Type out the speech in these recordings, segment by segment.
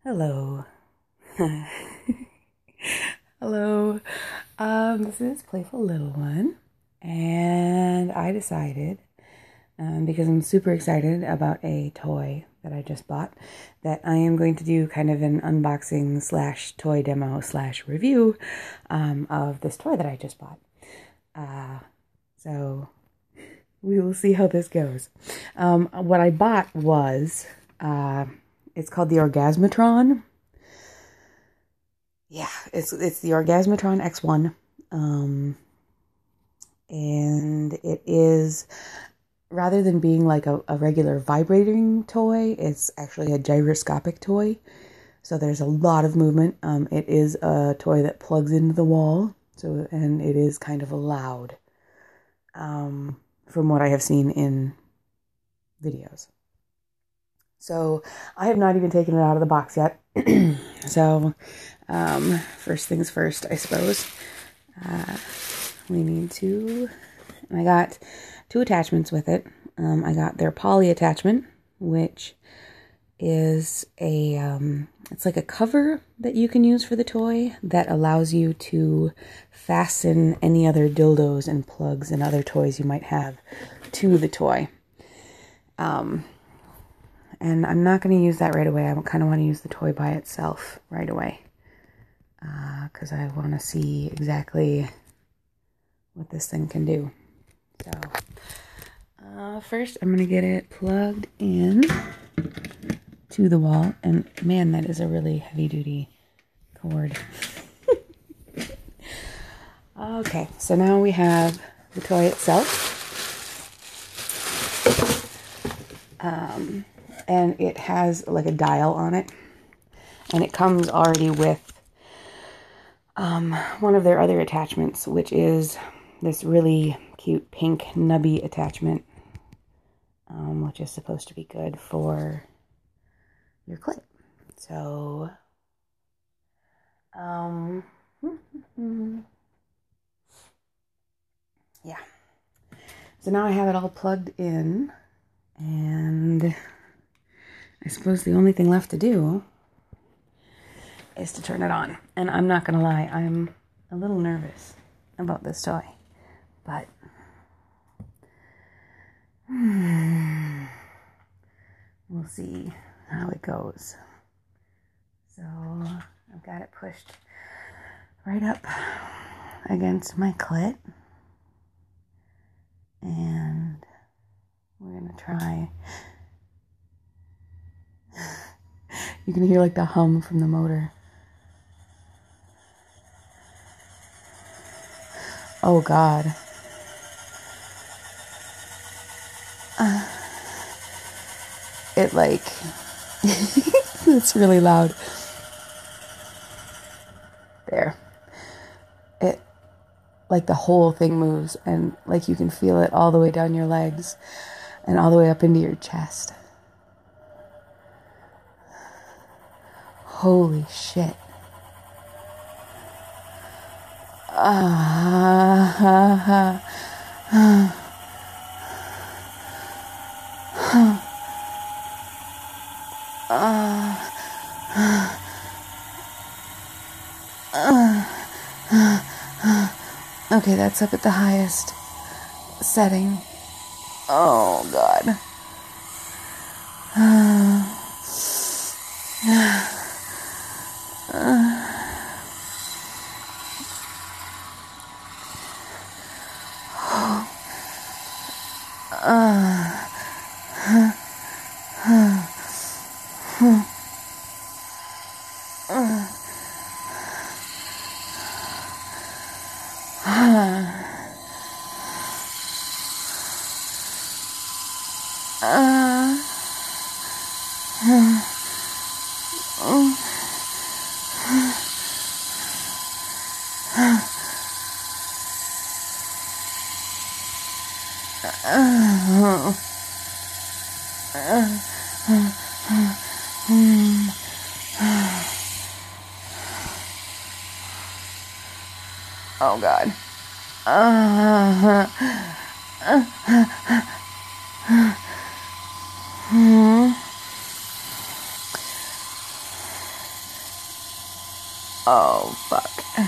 Hello. Hello. This is Playful Little One, and I decided, because I'm super excited about a toy that I just bought, that I am going to do kind of an unboxing slash toy demo slash review of this toy that I just bought. So we will see how this goes. What I bought was, it's called the Orgasmatron. Yeah, it's the Orgasmatron X1. And it is, rather than being like a regular vibrating toy, it's actually a gyroscopic toy. So there's a lot of movement. It is a toy that plugs into the wall. And it is kind of loud, from what I have seen in videos. So I have not even taken it out of the box yet. So first things first, I suppose. We need to, I got two attachments with it. I got their poly attachment, which is it's like a cover that you can use for the toy that allows you to fasten any other dildos and plugs and other toys you might have to the toy. And I'm not going to use that right away. I kind of want to use the toy by itself right away, because I want to see exactly what this thing can do. So first I'm going to get it plugged in to the wall. And man, that is a really heavy-duty cord. Okay, so now we have the toy itself. And it has like a dial on it. And it comes already with one of their other attachments, which is this really cute pink nubby attachment, which is supposed to be good for your clit. So, yeah. So now I have it all plugged in, and I suppose the only thing left to do is to turn it on. And I'm not going to lie, I'm a little nervous about this toy. But we'll see how it goes. So I've got it pushed right up against my clit. And we're going to try. You can hear like the hum from the motor. Oh God. It like, it's really loud. There. It, like the whole thing moves, and like you can feel it all the way down your legs and all the way up into your chest. Holy shit. Okay, that's up at the highest setting. Oh God. Oh God. Oh, fuck.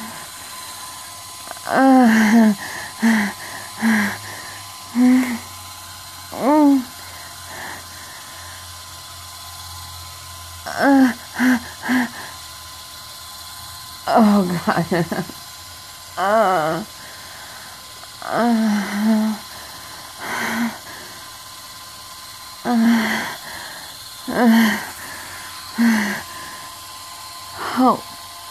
Oh, God. Oh.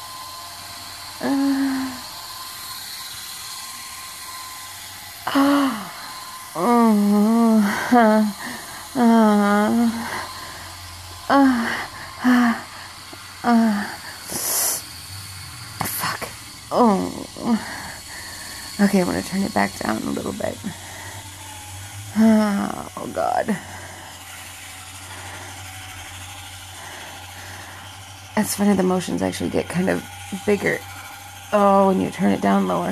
Fuck. Oh. Okay, I'm gonna turn it back down a little bit. Oh, God. It's funny, the motions actually get kind of bigger. Oh, when you turn it down lower.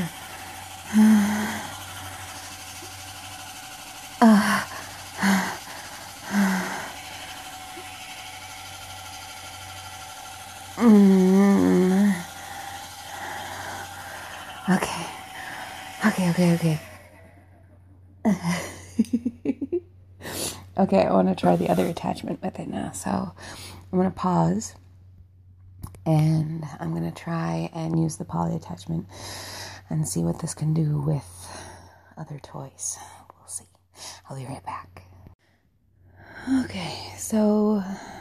Okay. Okay. Okay, I want to try the other attachment with it now. So I'm going to pause and I'm going to try and use the poly attachment and see what this can do with other toys. We'll see. I'll be right back. Okay, so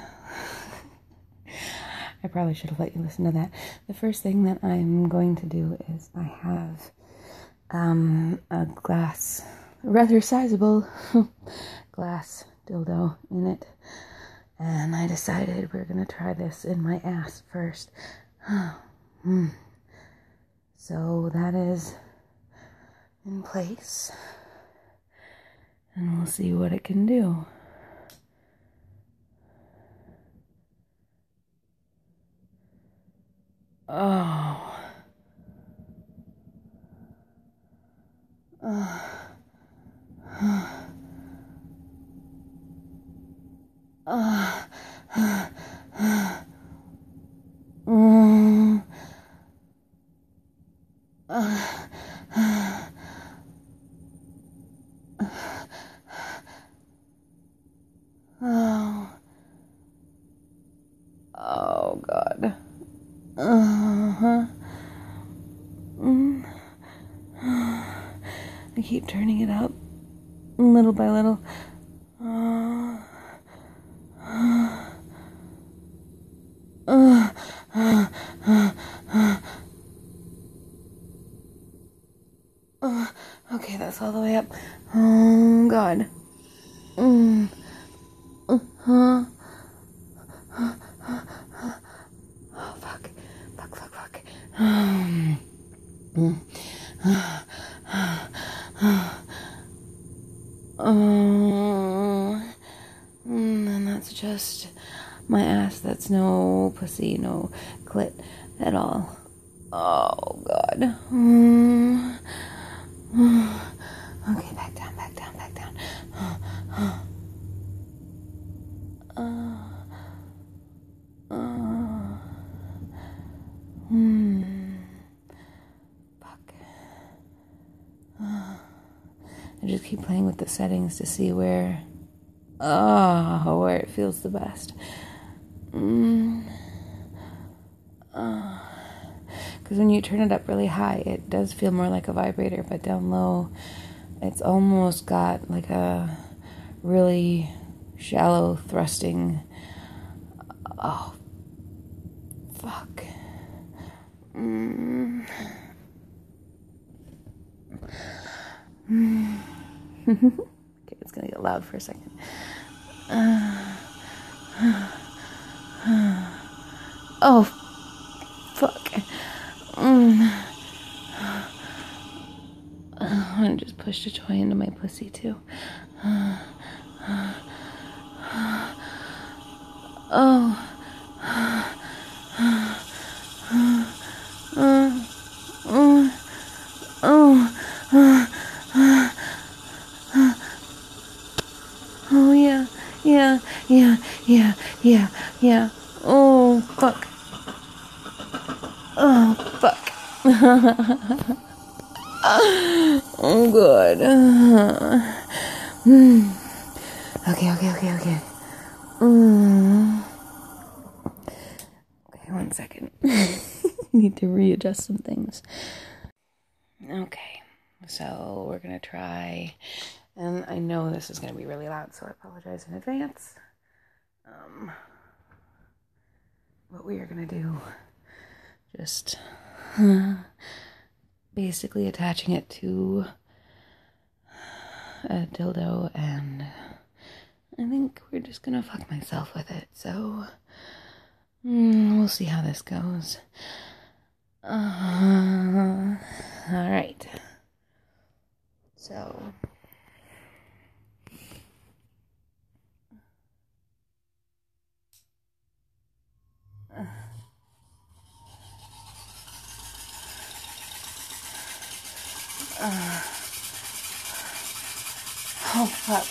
I probably should have let you listen to that. The first thing that I'm going to do is I have a glass, rather sizable glass dildo in it, and I decided we're gonna try this in my ass first. So that is in place, and we'll see what it can do. Oh. Oh, God. I keep turning it up little by little. Okay, that's all the way up. Oh, God. Oh, fuck. And that's just my ass. That's no pussy, no clit at all. Oh, God. Okay, back down. Fuck. I just keep playing with the settings to see where it feels the best. Because when you turn it up really high, it does feel more like a vibrator, but down low, it's almost got like a really shallow thrusting. Oh, fuck. Okay, it's gonna get loud for a second. Oh, fuck. I just pushed a toy into my pussy too. Yeah. Oh, fuck. Oh, fuck. Oh, good. Okay. Okay, 1 second. Need to readjust some things. Okay, so we're gonna try, and I know this is gonna be really loud, so I apologize in advance. What we are gonna do, just basically attaching it to a dildo, and I think we're just gonna fuck myself with it, so we'll see how this goes. Alright. So oh fuck.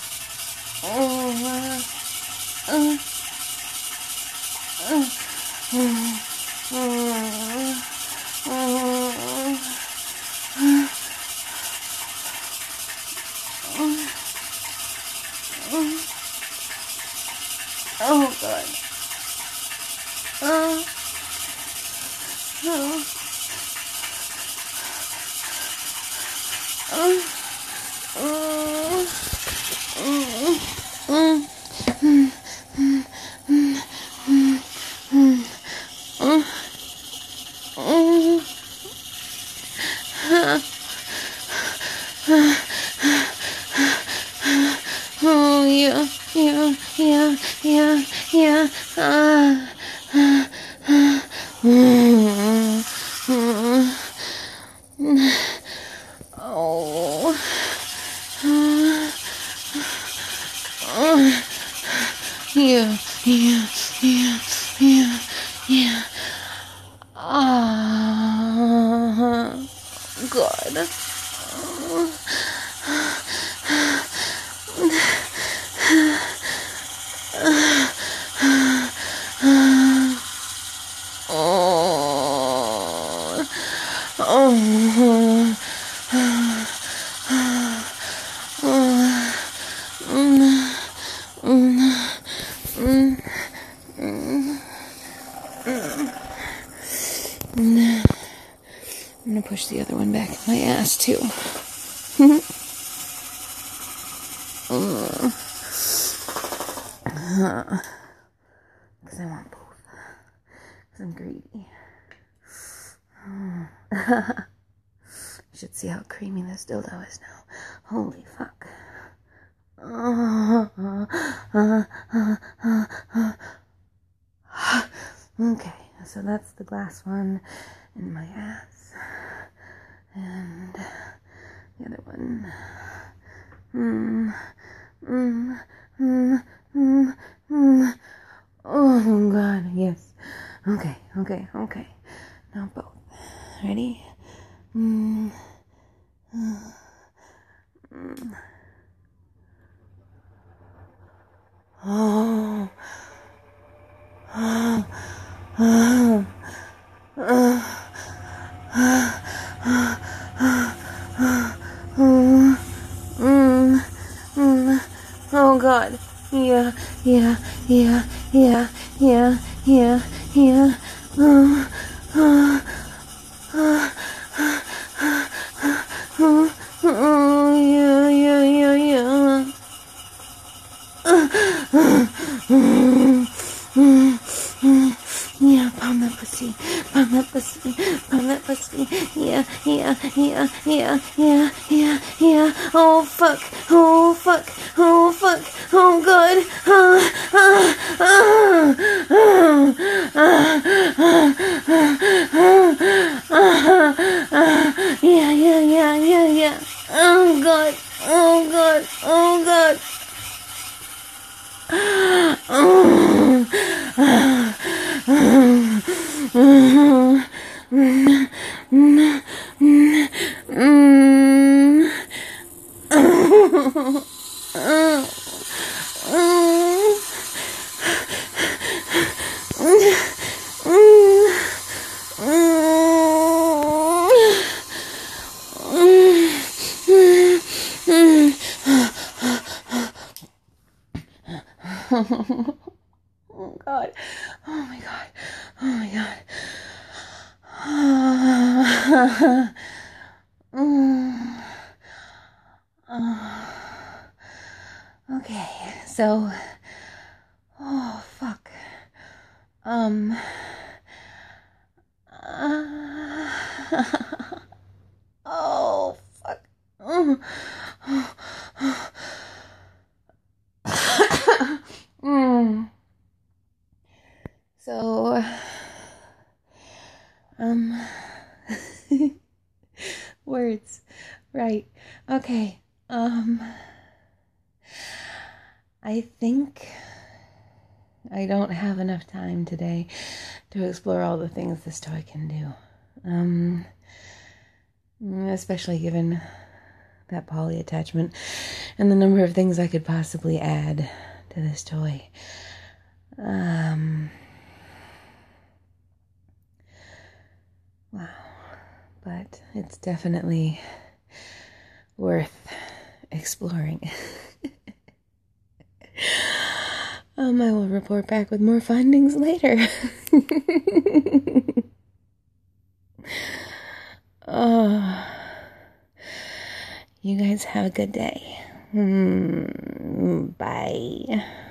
Oh god. Oh yeah. Yeah. God. I'm gonna push the other one back in my ass too. Because I want both. Because I'm greedy. You should see how creamy this dildo is now. Holy fuck. Okay, so that's the glass one in my ass. And the other one. Oh god, yes. Okay. Now both. Ready? Oh god. Yeah. Yeah, pound that pussy. Yeah. Oh fuck. Oh god. Yeah. Oh god. Oh God. Oh my God. Oh my God. Okay, so, oh fuck. Oh fuck. So, words, right? Okay. I think I don't have enough time today to explore all the things this toy can do. Especially given that poly attachment and the number of things I could possibly add to this toy. Wow. But it's definitely worth exploring. I will report back with more findings later. You guys have a good day. Bye.